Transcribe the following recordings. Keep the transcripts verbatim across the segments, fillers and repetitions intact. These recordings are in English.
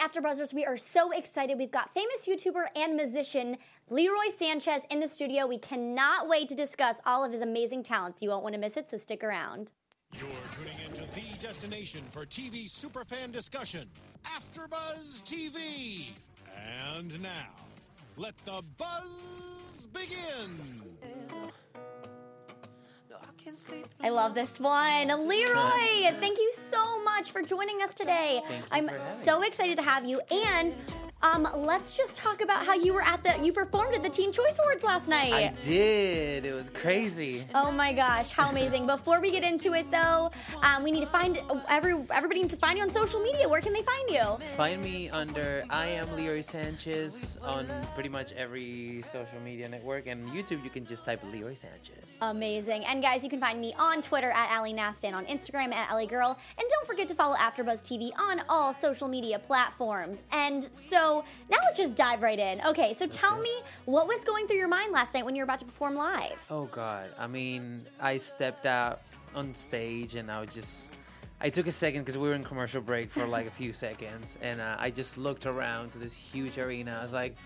AfterBuzzers, we are so excited. We've got famous YouTuber and musician Leroy Sanchez in the studio. We cannot wait to discuss all of his amazing talents. You won't want to miss it, so stick around. You're tuning into the destination for T V superfan discussion, AfterBuzz T V. And now, let the buzz begin. I love this one. Leroy, thank you so much for joining us today. I'm so excited to have you. And um, let's just talk about how you were at the, you performed at the Teen Choice Awards last night. I did. It was crazy. Oh my gosh, how amazing. Before we get into it though, um, we need to find, every everybody needs to find you on social media. Where can they find you? Find me under I am Leroy Sanchez on pretty much every social media network. And YouTube, you can just type Leroy Sanchez. Amazing. And guys, you can find me on Twitter at Allie Nastan, on Instagram at Allie Girl. And don't forget to follow AfterBuzz T V on all social media platforms. And so now let's just dive right in. Okay, so tell me what was going through your mind last night when you were about to perform live? Oh, God. I mean, I stepped out on stage and I was just... I took a second because we were in commercial break for like a few seconds. And uh, I just looked around to this huge arena. I was like,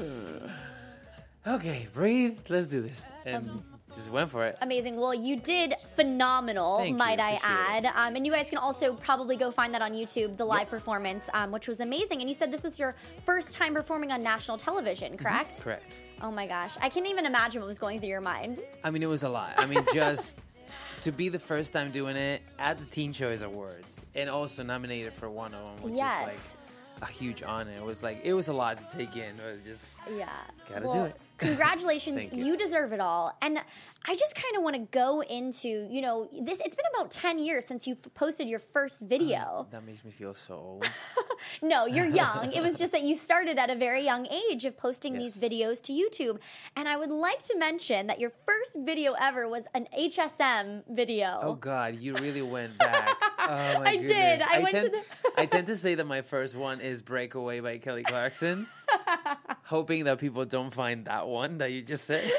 okay, breathe. Let's do this. And... just went for it. Amazing. Well, you did phenomenal, Thank might you. I Appreciate add. Um, and you guys can also probably go find that on YouTube, the live Yep. performance, um, which was amazing. And you said this was your first time performing on national television, correct? Mm-hmm. Correct. Oh my gosh. I can't even imagine what was going through your mind. I mean, it was a lot. I mean, just to be the first time doing it at the Teen Choice Awards and also nominated for one of them, which Yes. is like a huge honor. It was like, it was a lot to take in. It was just, Yeah. gotta well, do it. Congratulations. Thank you. You deserve it all. And I just kind of want to go into, you know, this. It's been about ten years since you posted your first video. That makes me feel so old. No, you're young. It was just that you started at a very young age of posting Yes. these videos to YouTube. And I would like to mention that your first video ever was an H S M video. Oh, God, you really went back. Oh, my I goodness. did. I went to tend, the- I tend to say that my first one is Breakaway by Kelly Clarkson, hoping that people don't find that one that you just said.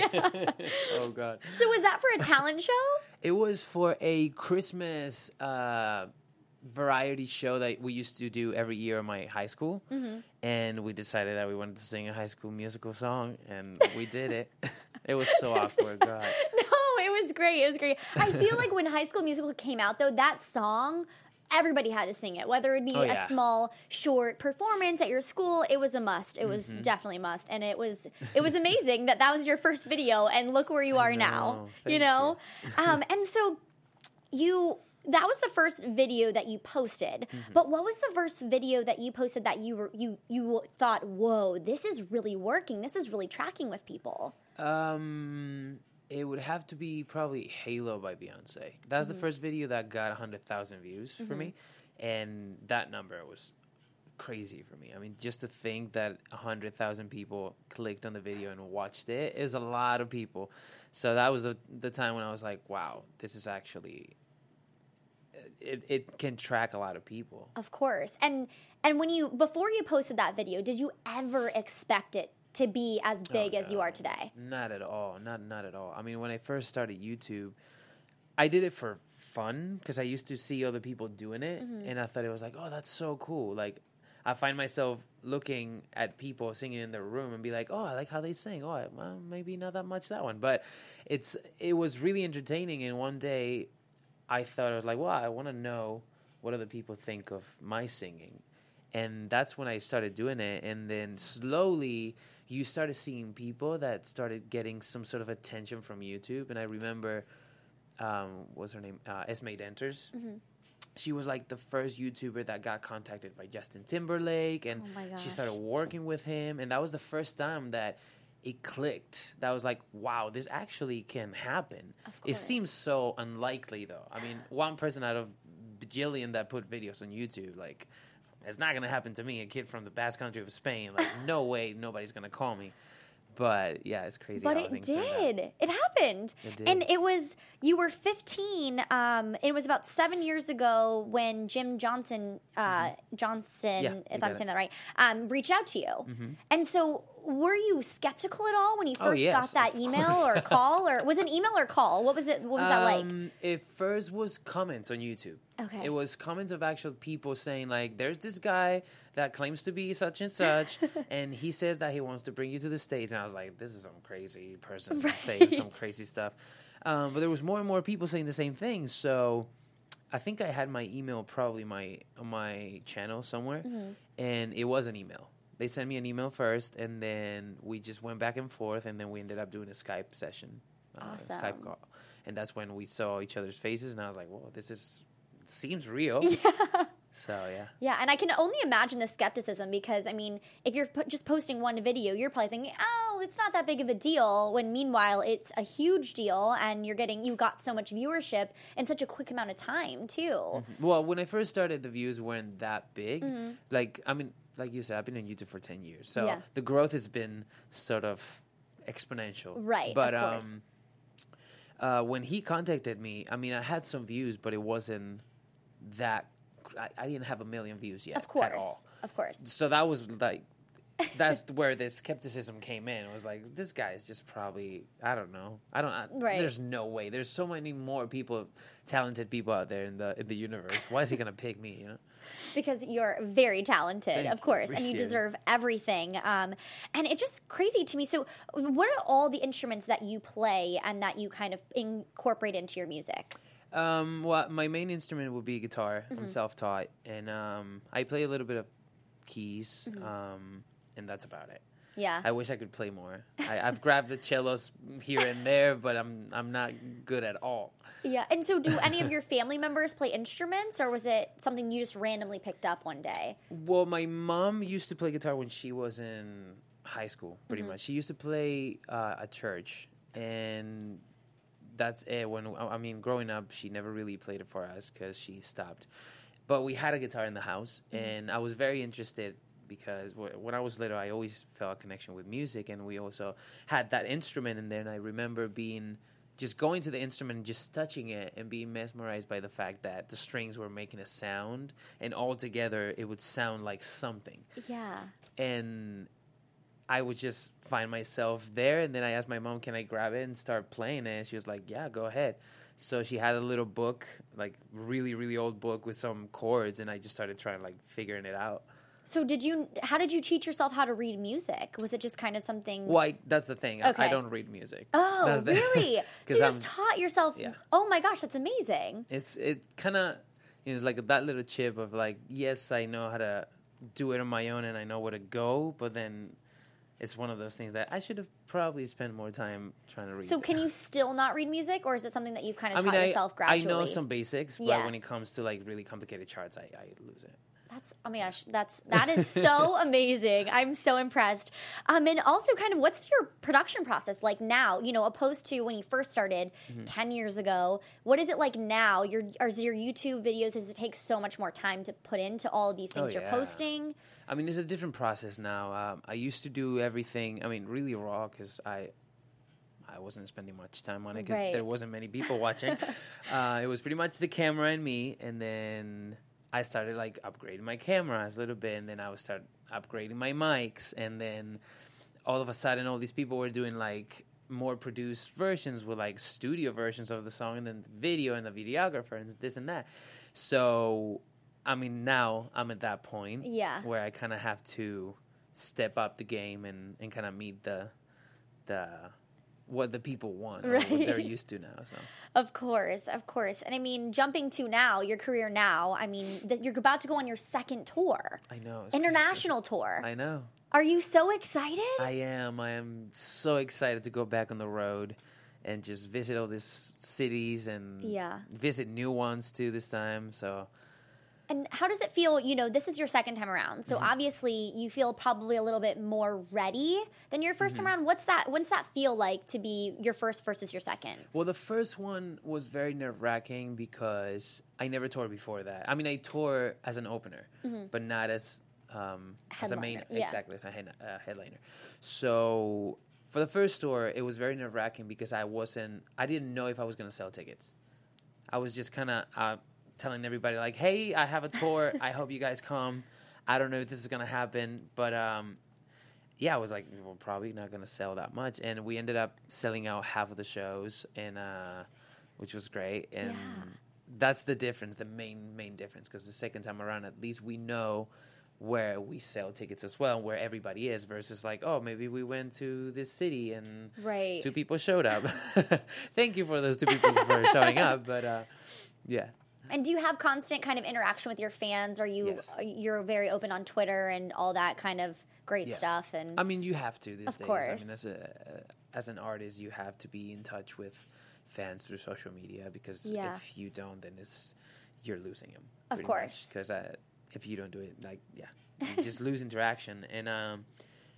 Oh, God. So was that for a talent show? It was for a Christmas uh, variety show that we used to do every year in my high school. Mm-hmm. And we decided that we wanted to sing a High School Musical song, and we did it. It was so awkward, God. No, it was great. It was great. I feel like when High School Musical came out, though, that song, everybody had to sing it. Whether it be Oh, yeah. a small, short performance at your school, it was a must. It was Mm-hmm. definitely a must. And it was it was amazing that that was your first video, and look where you are know. now. Thank you know? um, and so you... That was the first video that you posted. Mm-hmm. But what was the first video that you posted that you were you you thought, whoa, this is really working. This is really tracking with people? Um, it would have to be probably Halo by Beyonce. That's Mm-hmm. the first video that got one hundred thousand views for Mm-hmm. me. And that number was crazy for me. I mean, just to think that one hundred thousand people clicked on the video and watched it is a lot of people. So that was the, the time when I was like, wow, this is actually... It, it can track a lot of people. Of course. And and when you before you posted that video, did you ever expect it to be as big Oh, as you no. are today? Not at all. Not not at all. I mean, when I first started YouTube, I did it for fun because I used to see other people doing it, Mm-hmm. and I thought it was like, oh, that's so cool. Like, I find myself looking at people singing in their room and be like, oh, I like how they sing. Oh, well, maybe not that much that one, but it's it was really entertaining. And one day, I thought I was like, well, I want to know what other people think of my singing. And that's when I started doing it. And then slowly you started seeing people that started getting some sort of attention from YouTube. And I remember, um, what's her name? Uh, Esme Denters. Mm-hmm. She was like the first YouTuber that got contacted by Justin Timberlake. And Oh my she gosh. started working with him. And that was the first time that it clicked. That was like, wow, this actually can happen. Of It course. seems so unlikely, though. I mean, one person out of bajillion that put videos on YouTube, like, it's not going to happen to me, a kid from the Basque Country of Spain. Like, no way nobody's going to call me. But, yeah, it's crazy But how it things turned out. did. It happened. It did. And it was, you were fifteen. Um, it was about seven years ago when Jim Johnson, uh, Johnson, Yeah, you if got I'm it. saying that right, um, reached out to you. Mm-hmm. And so were you skeptical at all when you Oh, first yes, got that of email course. or call? Or was it an email or call? What was it? What was that like? Um, It first was comments on YouTube. Okay. It was comments of actual people saying like, "There's this guy that claims to be such and such, and he says that he wants to bring you to the States." And I was like, "This is some crazy person saying some Right. crazy stuff." Um, but there was more and more people saying the same thing. So I think I had my email probably my on my channel somewhere, Mm-hmm. and it was an email. They sent me an email first, and then we just went back and forth, and then we ended up doing a Skype session, uh, Awesome. Skype call, and that's when we saw each other's faces, and I was like, "Whoa, this is seems real." Yeah. So yeah, Yeah, and I can only imagine the skepticism because, I mean, if you're po- just posting one video, you're probably thinking, oh, it's not that big of a deal, when meanwhile it's a huge deal and you're getting, you got so much viewership in such a quick amount of time, too. well, when I first started, the views weren't that big. Like, I mean, like you said, I've been on YouTube for ten years, so Yeah. the growth has been sort of exponential. Right, but of course. um, uh, when he contacted me, I mean, I had some views, but it wasn't that. I, I didn't have a million views yet. Of course. At all. Of course. So that was like, that's where the skepticism came in. It was like, this guy is just probably, I don't know. I don't, I, Right. there's no way. There's so many more people, talented people out there in the in the universe. Why is he going to pick me, you know? Because you're very talented, Thank of you. course, and you Appreciate it. deserve everything. Um, and it's just crazy to me. So, what are all the instruments that you play and that you kind of incorporate into your music? Um, well, my main instrument would be guitar. Mm-hmm. I'm self-taught, and um, I play a little bit of keys, Mm-hmm. um, and that's about it. Yeah. I wish I could play more. I, I've grabbed the cellos here and there, but I'm I'm not good at all. Yeah. And so, do any of your family members play instruments, or was it something you just randomly picked up one day? Well, my mom used to play guitar when she was in high school, pretty Mm-hmm. much. She used to play uh, at church, and that's it. When I mean, growing up, she never really played it for us because she stopped. But we had a guitar in the house, Mm-hmm. and I was very interested because w- when I was little, I always felt a connection with music, and we also had that instrument in there. And I remember being just going to the instrument and just touching it and being mesmerized by the fact that the strings were making a sound, and all together it would sound like something. Yeah. And I would just find myself there, and then I asked my mom, "Can I grab it and start playing it?" And she was like, "Yeah, go ahead." So she had a little book, like really, really old book with some chords, and I just started trying like figuring it out. So, did you? How did you teach yourself how to read music? Was it just kind of something? Well, I, that's the thing. I, Okay. I don't read music. Oh, That's the- really? So 'Cause you just I'm- taught yourself. yeah. Oh my gosh, that's amazing. It's it kind of you know, it's like that little chip of like, yes, I know how to do it on my own and I know where to go, but then it's one of those things that I should have probably spent more time trying to read. So, can you still not read music, or is it something that you've kind of I mean, taught I, yourself I gradually? know some basics, but Yeah. when it comes to like really complicated charts, I, I lose it. That's oh my gosh, that's that is so amazing. I'm so impressed. Um, and also, kind of, what's your production process like now? You know, opposed to when you first started Mm-hmm. ten years ago. What is it like now? Your are your YouTube videos? Does it take so much more time to put into all of these things Oh, you're yeah. posting? I mean, it's a different process now. Um, I used to do everything, I mean, really raw because I I wasn't spending much time on it because Right. there wasn't many people watching. uh, it was pretty much the camera and me, and then I started like upgrading my cameras a little bit, and then I would start upgrading my mics, and then all of a sudden, all these people were doing like more produced versions with like studio versions of the song, and then the video and the videographer and this and that. So, I mean, now I'm at that point Yeah. where I kind of have to step up the game and, and kind of meet the the what the people want, or what they're Right. used to now. So. Of course, of course. And I mean, jumping to now, your career now. I mean, th- you're about to go on your second tour, I know. it's international tour. crazy. I know. Are you so excited? I am. I am so excited to go back on the road and just visit all these cities and Yeah. visit new ones too this time. So And how does it feel? You know, this is your second time around, so Mm-hmm. obviously you feel probably a little bit more ready than your 1st Mm-hmm. time around. What's that? What's that feel like to be your first versus your second? well, the first one was very nerve wracking because I never toured before that. I mean, I tour as an opener, but not as um, as a main Headliner, yeah. exactly as a head, uh, headliner. So for the first tour, it was very nerve wracking because I wasn't. I didn't know if I was going to sell tickets. I was just kind of uh, telling everybody like, "Hey, I have a tour. I hope you guys come. I don't know if this is going to happen, but." Um, yeah, I was like, we're probably not going to sell that much. And we ended up selling out half of the shows, and uh, which was great. And Yeah. that's the difference, the main, main difference. Because the second time around, at least we know where we sell tickets as well, where everybody is, versus like, oh, maybe we went to this city and Right. two people showed up. Thank you for those two people for showing up. But uh, yeah. And do you have constant kind of interaction with your fans? Are you Yes. you're very open on Twitter and all that kind of great Yeah. stuff? And I mean, you have to these Of days. I course. mean, as a as an artist, you have to be in touch with fans through social media, because Yeah. if you don't, then it's you're losing them. Of course. Because uh, if you don't do it, like yeah, you just lose interaction. And um,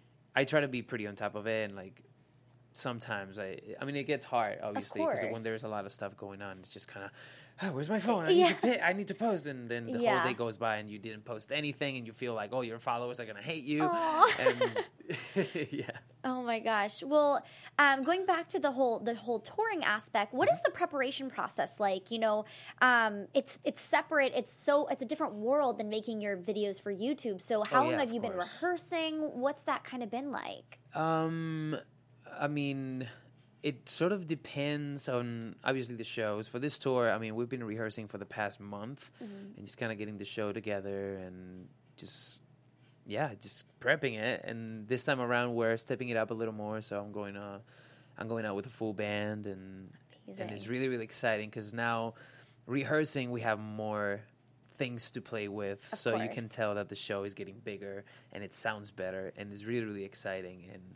I try to be pretty on top of it, and like sometimes I, I mean, it gets hard, obviously, because course. when there's a lot of stuff going on, it's just kind of. Oh, where's my phone? I need, Yeah. to pay, I need to post, and then the Yeah. whole day goes by, and you didn't post anything, and you feel like, oh, your followers are gonna hate you, Aw. and yeah. oh my gosh. Well, um, going back to the whole the whole touring aspect, what is the preparation process like? You know, um, it's it's separate. It's so it's a different world than making your videos for YouTube. So how Oh, long yeah, have of you been course. rehearsing? What's that kind of been like? Um, I mean, it sort of depends on obviously the shows. For this tour, I mean, we've been rehearsing for the past month and just kind of getting the show together and just yeah, just prepping it. And this time around, we're stepping it up a little more. So I'm going uh, I'm going out with a full band, and and it's Amazing. really really exciting because now rehearsing we have more things to play with, Of so you can course. tell that the show is getting bigger and it sounds better, and it's really really exciting. And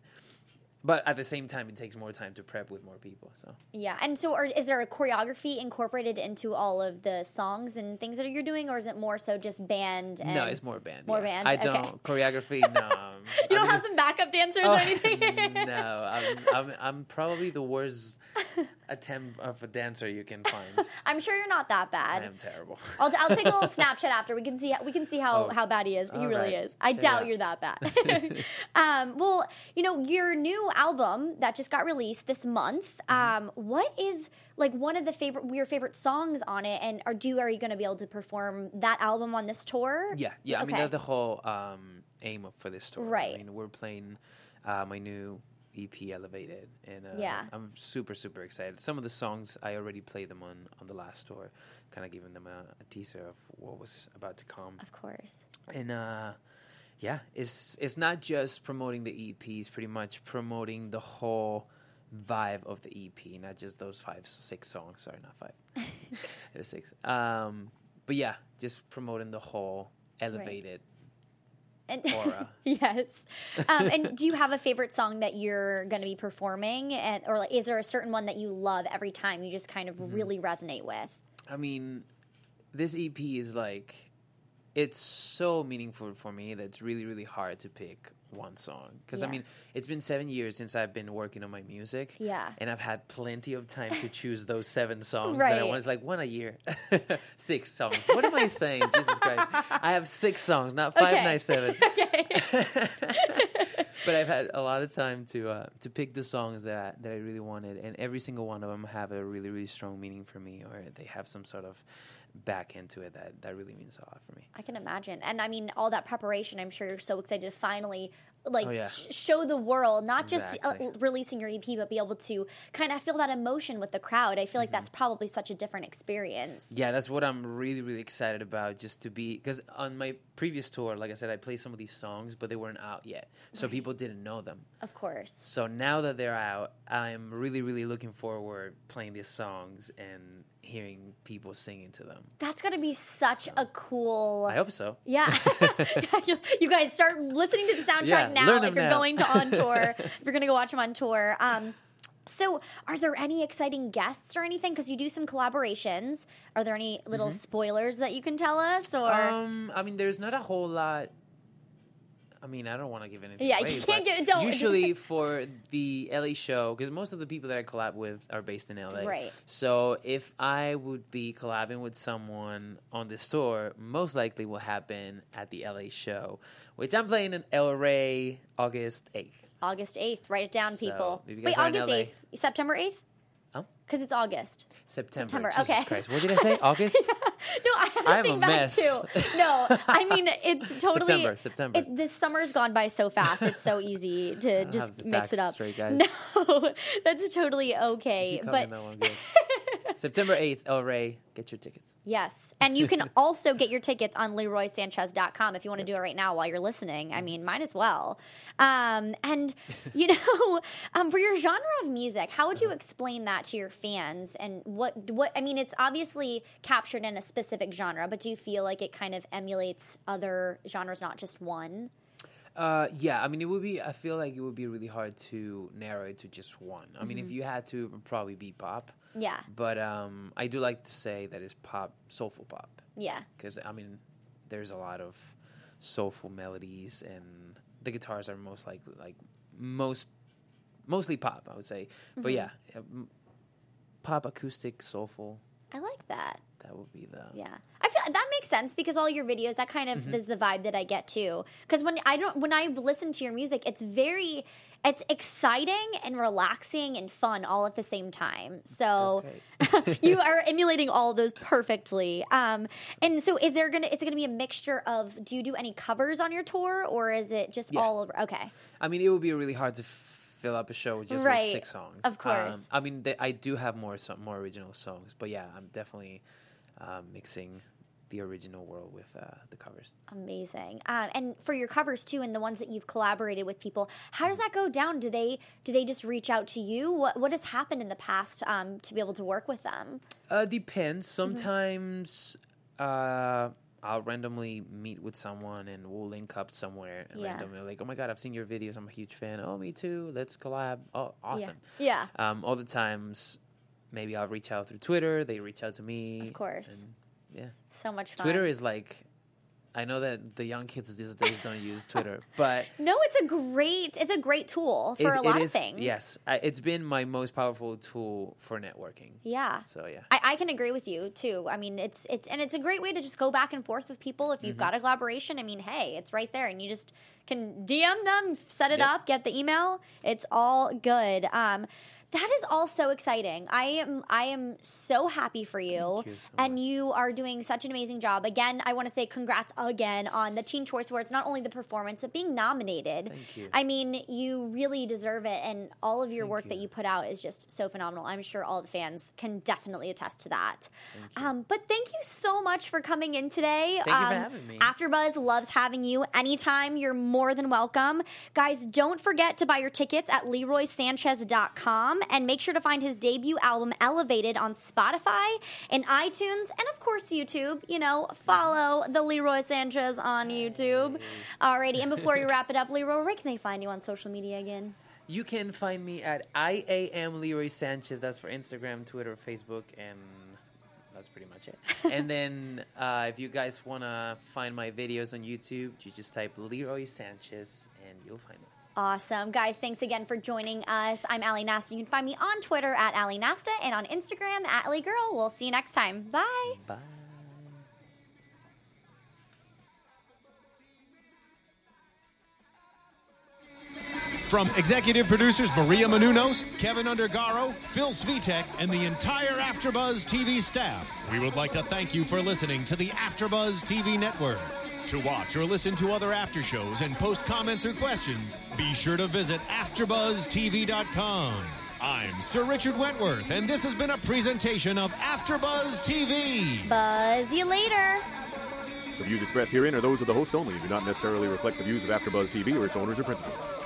but at the same time, it takes more time to prep with more people. So Yeah, and so are, is there a choreography incorporated into all of the songs and things that you're doing, or is it more so just band? And no, it's more band. more yeah. band, I okay. don't choreography. No, um, You I don't mean, have some backup dancers oh, or anything? no, I'm, I'm I'm probably the worst attempt of a dancer you can find. I'm sure you're not that I bad. am terrible. I'll, I'll take a little Snapchat after. We can see we can see how, Oh. how bad he is. But he All really right. is. I Check it doubt out. you're that bad. um, well, you know, your new album that just got released this month. Mm-hmm. Um, what is like one of the favorite your favorite songs on it? And are you are you going to be able to perform that album on this tour? Yeah, yeah. I mean, Okay. that's the whole um, aim of for this tour. Right. I mean, we're playing uh, my new E P, Elevated, and uh, Yeah. I'm super super excited. Some of the songs I already played them on on the last tour, kind of giving them a, a teaser of what was about to come. Of course. And uh, yeah, it's it's not just promoting the E P; it's pretty much promoting the whole vibe of the E P, not just those five, six songs. Sorry, not five. There's six. Um, but yeah, just promoting the whole elevated And aura. yes. Um, and do you have a favorite song that you're going to be performing, and or like, is there a certain one that you love every time? You just kind of Mm-hmm. really resonate with. I mean, this E P is like, it's so meaningful for me that it's really, really hard to pick one song. Because, I Yeah. mean, it's been seven years since I've been working on my music. Yeah. And I've had plenty of time to choose those seven songs that I Right. want. It's like one a year. Six songs. What am I saying? Jesus Christ. I have six songs, not five, Okay. nine, seven. Okay. But I've had a lot of time to uh, to pick the songs that I, that I really wanted, and every single one of them have a really really strong meaning for me, or they have some sort of back into it that that really means a lot for me. I can imagine. And I mean, all that preparation, I'm sure you're so excited to finally like Oh, yeah. sh- show the world, not just Exactly. uh, releasing your E P, but be able to kind of feel that emotion with the crowd. I feel like Mm-hmm. that's probably such a different experience. Yeah, that's what I'm really really excited about. Just to be, because on my previous tour, like I said, I played some of these songs, but they weren't out yet, so people didn't know them. Of course. So now that they're out, I'm really really looking forward playing these songs and hearing people singing to them. That's got to be such a cool. I hope so. Yeah. You guys start listening to the soundtrack Yeah, now learn if them you're now. going to on tour, if you're going to go watch them on tour. Um, so are there any exciting guests or anything? Because you do some collaborations. Are there any little spoilers that you can tell us? Or Um, I mean, there's not a whole lot. I mean, I don't want to give anything Yeah, away. you can't but give- don't. Usually for the L A show, because most of the people that I collab with are based in L A. Right. So if I would be collabing with someone on this tour, most likely will happen at the L A show, which I'm playing in El Rey August eighth. August eighth, write it down, So, people. if you guys Wait, are in August L A eighth, September eighth? Oh, Because it's August. September. September, Jesus okay. Christ. What did I say? August? No, I had to I'm think a back mess. too. No, I mean it's totally September, September. It, this summer's gone by so fast. It's so easy to have just the mix facts it up. straight, guys. No, that's totally okay. Keep But coming, that one good. September eighth, El Rey, get your tickets. yes, and you can also get your tickets on Leroy Sanchez dot com if you want to do it right now while you're listening. I mean, might as well. Um, and you know, um, for your genre of music, how would you explain that to your fans? And what what I mean, it's obviously captured in a specific genre, but do you feel like it kind of emulates other genres, not just one? Uh, yeah, I mean, it would be, I feel like it would be really hard to narrow it to just one. I mean, Mm-hmm. if you had to, it would probably be pop. Yeah, But um, I do like to say that it's pop, soulful pop. yeah, Because, I mean, there's a lot of soulful melodies, and the guitars are most like, like most, mostly pop, I would say. Mm-hmm. But yeah, um, pop, acoustic, soulful, I like that. that would be the... Yeah, I feel that makes sense because all your videos, that kind of Mm-hmm. is the vibe that I get too. Because when I don't, when I listen to your music, it's very, it's exciting and relaxing and fun all at the same time. So you are emulating all of those perfectly. Um, and so is there gonna, is it gonna be a mixture of? Do you do any covers on your tour, or is it just Yeah. all over? Okay, I mean, it would be really hard to fill up a show just Right. with six songs. Of course. Um, I mean, th- I do have more so- more original songs, but yeah, I'm definitely um, mixing the original world with uh, the covers. amazing. Um, and for your covers too, and the ones that you've collaborated with people, how does that go down? Do they do they just reach out to you? What what has happened in the past um, to be able to work with them? Uh, depends. Sometimes uh, I'll randomly meet with someone and we'll link up somewhere and Yeah. randomly like, oh my god, I've seen your videos. I'm a huge fan. Oh, me too. Let's collab. Oh, awesome. Yeah. Um, other times, maybe I'll reach out through Twitter. They reach out to me. Of course. And, yeah. So much fun. Twitter is like, I know that the young kids these days don't use Twitter, but No, it's a great it's a great tool for it's- a lot it of is- things. Yes, I, it's been my most powerful tool for networking. Yeah. So yeah, I, I can agree with you too. I mean, it's it's and it's a great way to just go back and forth with people. If you've Mm-hmm. got a collaboration, I mean, hey, it's right there, and you just can D M them, set it Yep. up, get the email. It's all good. Um, that is all so exciting. I am I am so happy for you, Thank you so and much. you are doing such an amazing job. Again, I want to say congrats again on the Teen Choice Awards. Not only the performance, but being nominated. Thank you. I mean, you really deserve it, and all of your Thank work that you. you put out is just so phenomenal. I'm sure all the fans can definitely attest to that. Um, but thank you so much for coming in today. Thank you for Um, having me. AfterBuzz loves having you. Anytime, you're more than welcome. Guys, don't forget to buy your tickets at Leroy Sanchez dot com and make sure to find his debut album Elevated on Spotify and iTunes and of course YouTube. You know, follow the Leroy Sanchez on YouTube. Alrighty, and before we wrap it up, Leroy, where can they find you on social media again? you can find me at I A M Leroy Sanchez. That's for Instagram, Twitter, Facebook, and that's pretty much it. And then uh, if you guys want to find my videos on YouTube, you just type Leroy Sanchez and you'll find it. Awesome. Guys, thanks again for joining us. I'm Allie Nasta. You can find me on Twitter at Allie Nasta and on Instagram at Allie Girl. We'll see you next time. Bye. Bye. From executive producers Maria Menounos, Kevin Undergaro, Phil Svitek, and the entire AfterBuzz T V staff, we would like to thank you for listening to the AfterBuzz T V network. To watch or listen to other after shows and post comments or questions, be sure to visit after buzz T V dot com. I'm Sir Richard Wentworth, and this has been a presentation of AfterBuzz T V. Buzz you later. The views expressed herein are those of the hosts only and do not necessarily reflect the views of AfterBuzz T V or its owners or principals.